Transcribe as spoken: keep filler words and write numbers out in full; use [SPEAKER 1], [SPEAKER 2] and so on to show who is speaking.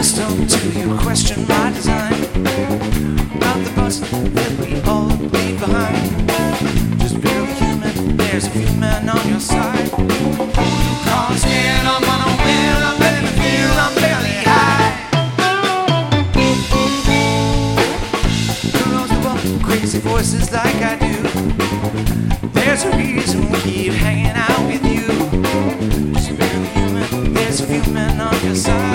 [SPEAKER 1] accustomed to you question my design about the bust that we all leave behind. Just barely human, there's a few men on your side. Cause scared I'm gonna win, I'm ready to feel I'm barely high. Who knows the crazy voices like I do? There's a reason we keep hanging out with you. Just barely human, there's a few men on your side.